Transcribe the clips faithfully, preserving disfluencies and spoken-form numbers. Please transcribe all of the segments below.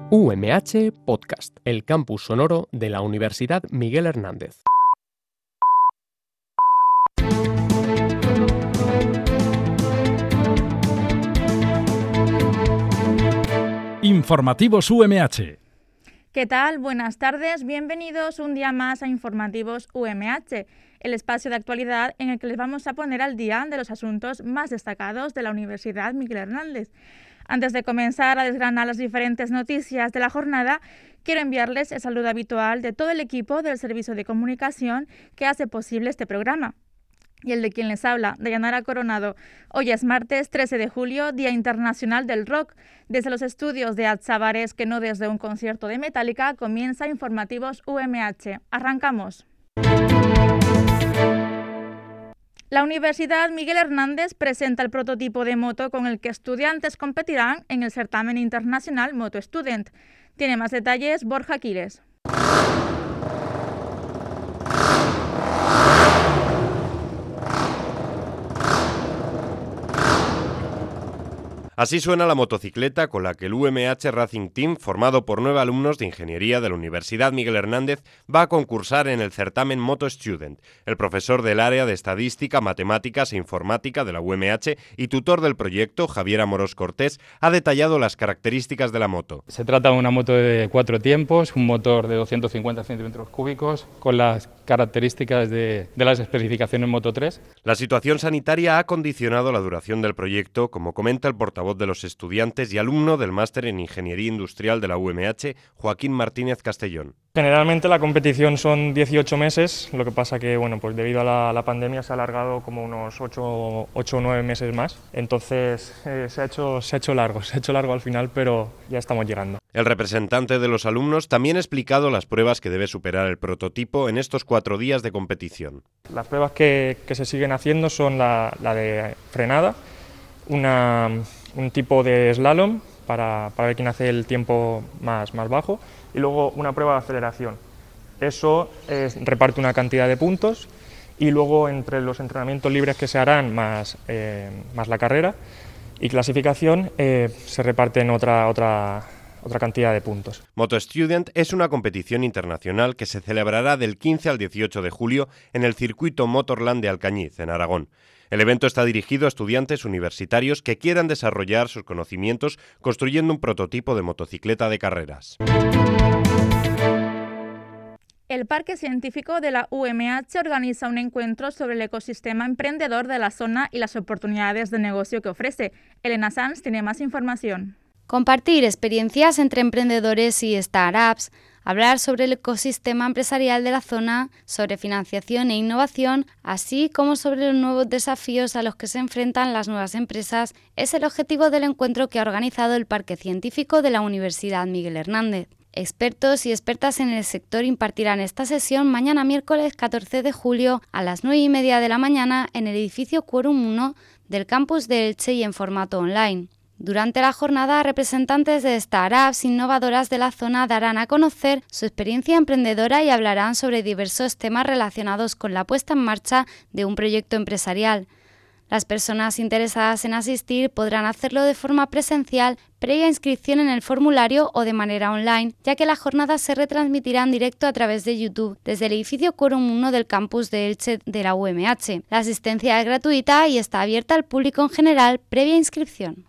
U M H Podcast, el campus sonoro de la Universidad Miguel Hernández. Informativos U M H. ¿Qué tal? Buenas tardes, bienvenidos un día más a Informativos U M H, el espacio de actualidad en el que les vamos a poner al día de los asuntos más destacados de la Universidad Miguel Hernández. Antes de comenzar a desgranar las diferentes noticias de la jornada, quiero enviarles el saludo habitual de todo el equipo del Servicio de Comunicación que hace posible este programa. Y el de quien les habla, Dayanara Coronado. Hoy es martes trece de julio, Día Internacional del Rock. Desde los estudios de Atzavares, que no desde un concierto de Metallica, comienza Informativos U M H. Arrancamos. La Universidad Miguel Hernández presenta el prototipo de moto con el que estudiantes competirán en el certamen internacional Moto Student. Tiene más detalles Borja Quiles. Así suena la motocicleta con la que el U M H Racing Team, formado por nueve alumnos de Ingeniería de la Universidad Miguel Hernández, va a concursar en el certamen Moto Student. El profesor del área de Estadística, Matemáticas e Informática de la U M H y tutor del proyecto, Javier Amorós Cortés, ha detallado las características de la moto. Se trata de una moto de cuatro tiempos, un motor de doscientos cincuenta centímetros cúbicos, con las características de, de las especificaciones Moto tres. La situación sanitaria ha condicionado la duración del proyecto, como comenta el portavoz voz de los estudiantes y alumno del máster en Ingeniería Industrial de la U M H, Joaquín Martínez Castellón. Generalmente la competición son dieciocho meses, lo que pasa que bueno, pues debido a la, la pandemia se ha alargado como unos ocho o nueve meses más, entonces eh, se, ha hecho, se ha hecho largo, se ha hecho largo al final, pero ya estamos llegando. El representante de los alumnos también ha explicado las pruebas que debe superar el prototipo en estos cuatro días de competición. Las pruebas que, que se siguen haciendo son la, la de frenada, una... un tipo de slalom para, para ver quién hace el tiempo más, más bajo y luego una prueba de aceleración. Eso es, reparte una cantidad de puntos y luego entre los entrenamientos libres que se harán más, eh, más la carrera y clasificación eh, se reparten otra, otra, otra cantidad de puntos. Moto Student es una competición internacional que se celebrará del quince al dieciocho de julio en el circuito Motorland de Alcañiz, en Aragón. El evento está dirigido a estudiantes universitarios que quieran desarrollar sus conocimientos construyendo un prototipo de motocicleta de carreras. El Parque Científico de la U M H organiza un encuentro sobre el ecosistema emprendedor de la zona y las oportunidades de negocio que ofrece. Elena Sanz tiene más información. Compartir experiencias entre emprendedores y startups, hablar sobre el ecosistema empresarial de la zona, sobre financiación e innovación, así como sobre los nuevos desafíos a los que se enfrentan las nuevas empresas, es el objetivo del encuentro que ha organizado el Parque Científico de la Universidad Miguel Hernández. Expertos y expertas en el sector impartirán esta sesión mañana miércoles catorce de julio a las nueve y media de la mañana en el edificio Quórum uno del campus de Elche y en formato online. Durante la jornada, representantes de startups innovadoras de la zona darán a conocer su experiencia emprendedora y hablarán sobre diversos temas relacionados con la puesta en marcha de un proyecto empresarial. Las personas interesadas en asistir podrán hacerlo de forma presencial, previa inscripción en el formulario o de manera online, ya que las jornadas se retransmitirán en directo a través de YouTube desde el edificio Quórum uno del campus de Elche de la U M H. La asistencia es gratuita y está abierta al público en general, previa inscripción.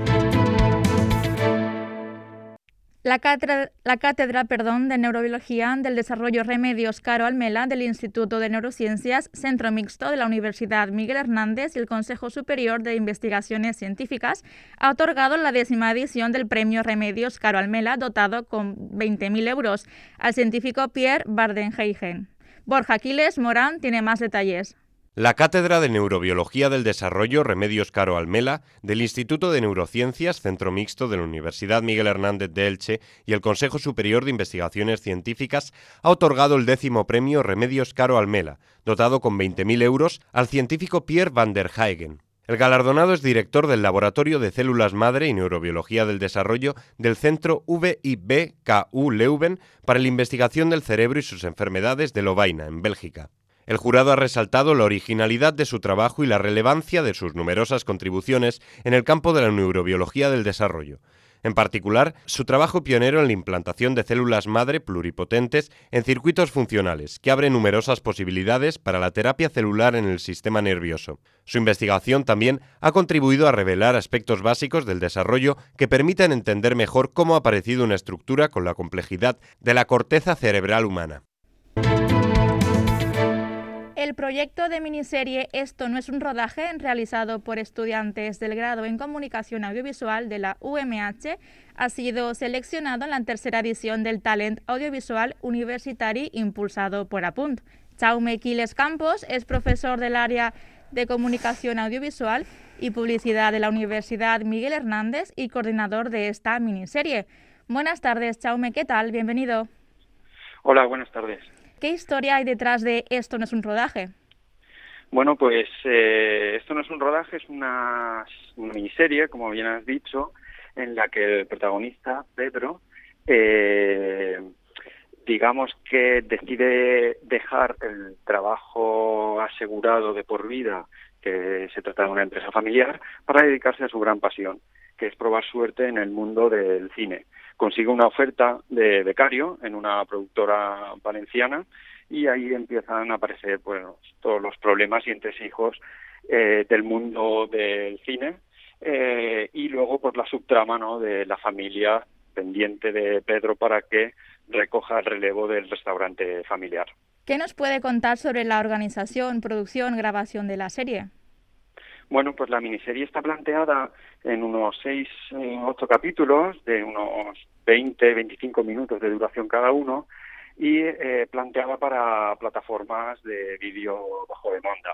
La cátedra, la cátedra perdón, de Neurobiología del Desarrollo Remedios Caro Almela del Instituto de Neurociencias, Centro Mixto de la Universidad Miguel Hernández y el Consejo Superior de Investigaciones Científicas ha otorgado la décima edición del Premio Remedios Caro Almela, dotado con veinte mil euros, al científico Pierre Bardenheijen. Borja Quiles Morán tiene más detalles. La Cátedra de Neurobiología del Desarrollo Remedios Caro Almela del Instituto de Neurociencias, Centro Mixto de la Universidad Miguel Hernández de Elche y el Consejo Superior de Investigaciones Científicas ha otorgado el décimo premio Remedios Caro Almela, dotado con veinte mil euros, al científico Pierre van der Haegen. El galardonado es director del Laboratorio de Células Madre y Neurobiología del Desarrollo del Centro V I B K U Leuven para la investigación del cerebro y sus enfermedades de Lovaina, en Bélgica. El jurado ha resaltado la originalidad de su trabajo y la relevancia de sus numerosas contribuciones en el campo de la neurobiología del desarrollo. En particular, su trabajo pionero en la implantación de células madre pluripotentes en circuitos funcionales, que abre numerosas posibilidades para la terapia celular en el sistema nervioso. Su investigación también ha contribuido a revelar aspectos básicos del desarrollo que permitan entender mejor cómo ha aparecido una estructura con la complejidad de la corteza cerebral humana. El proyecto de miniserie Esto no es un rodaje, realizado por estudiantes del grado en Comunicación Audiovisual de la U M H, ha sido seleccionado en la tercera edición del Talent Audiovisual Universitari impulsado por Apunt. Jaume Quiles Campos es profesor del área de Comunicación Audiovisual y Publicidad de la Universidad Miguel Hernández y coordinador de esta miniserie. Buenas tardes, Jaume, ¿qué tal? Bienvenido. Hola, buenas tardes. ¿Qué historia hay detrás de Esto no es un rodaje? Bueno, pues eh, Esto no es un rodaje, es una, una miniserie, como bien has dicho, en la que el protagonista, Pedro, eh, digamos que decide dejar el trabajo asegurado de por vida, que se trata de una empresa familiar, para dedicarse a su gran pasión, que es probar suerte en el mundo del cine. Consigue una oferta de becario en una productora valenciana y ahí empiezan a aparecer bueno, todos los problemas y entresijos eh, del mundo del cine eh, y luego pues la subtrama, ¿no?, de la familia pendiente de Pedro para que recoja el relevo del restaurante familiar. ¿Qué nos puede contar sobre la organización, producción, grabación de la serie? Bueno, pues la miniserie está planteada en unos seis, ocho capítulos de unos veinte, veinticinco minutos de duración cada uno y eh, planteada para plataformas de vídeo bajo demanda.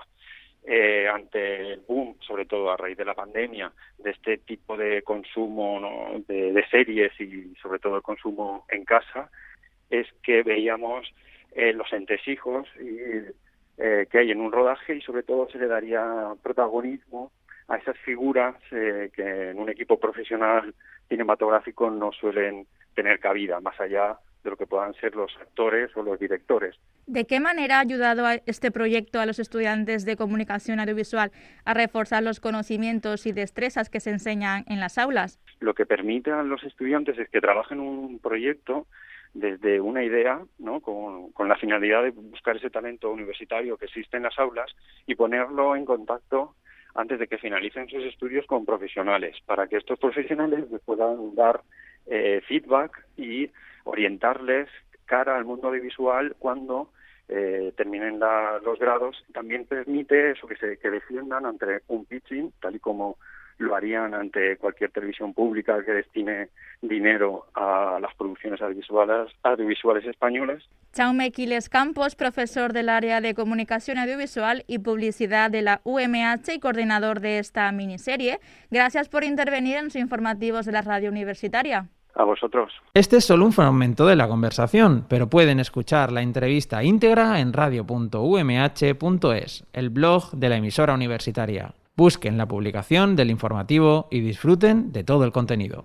Eh, ante el boom, sobre todo a raíz de la pandemia, de este tipo de consumo, ¿no?, de, de series y sobre todo el consumo en casa, es que veíamos eh, los entresijos y Eh, que hay en un rodaje y sobre todo se le daría protagonismo a esas figuras eh, que en un equipo profesional cinematográfico no suelen tener cabida, más allá de lo que puedan ser los actores o los directores. ¿De qué manera ha ayudado a este proyecto a los estudiantes de comunicación audiovisual a reforzar los conocimientos y destrezas que se enseñan en las aulas? Lo que permite a los estudiantes es que trabajen un proyecto desde una idea, ¿no?, con, con la finalidad de buscar ese talento universitario que existe en las aulas y ponerlo en contacto antes de que finalicen sus estudios con profesionales, para que estos profesionales les puedan dar eh, feedback y orientarles cara al mundo audiovisual cuando eh, terminen la, los grados. También permite eso, que se que defiendan ante un pitching, tal y como lo harían ante cualquier televisión pública que destine dinero a las producciones audiovisuales, audiovisuales españolas. Jaume Quiles Campos, profesor del área de Comunicación Audiovisual y Publicidad de la U M H y coordinador de esta miniserie, gracias por intervenir en los informativos de la radio universitaria. A vosotros. Este es solo un fragmento de la conversación, pero pueden escuchar la entrevista íntegra en radio punto u m h punto es, el blog de la emisora universitaria. Busquen la publicación del informativo y disfruten de todo el contenido.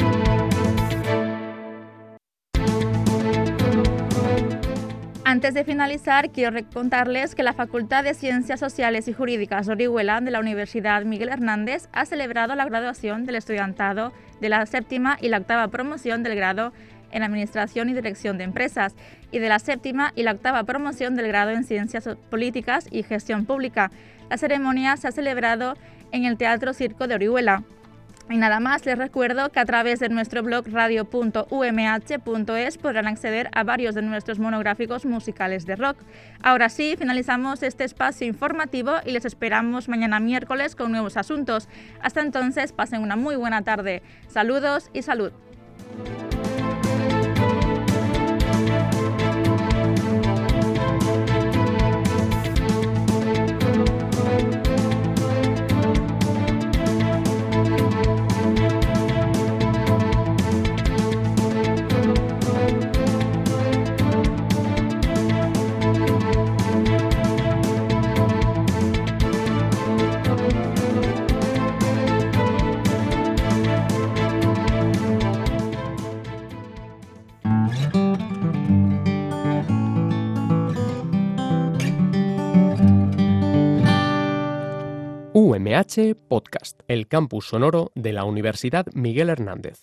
Antes de finalizar, quiero contarles que la Facultad de Ciencias Sociales y Jurídicas de Orihuela de la Universidad Miguel Hernández ha celebrado la graduación del estudiantado de la séptima y la octava promoción del grado en Administración y Dirección de Empresas y de la séptima y la octava promoción del grado en Ciencias Políticas y Gestión Pública. La ceremonia se ha celebrado en el Teatro Circo de Orihuela. Y nada más, les recuerdo que a través de nuestro blog radio punto u m h punto es podrán acceder a varios de nuestros monográficos musicales de rock. Ahora sí, finalizamos este espacio informativo y les esperamos mañana miércoles con nuevos asuntos. Hasta entonces, pasen una muy buena tarde. Saludos y salud. U M H Podcast, el campus sonoro de la Universidad Miguel Hernández.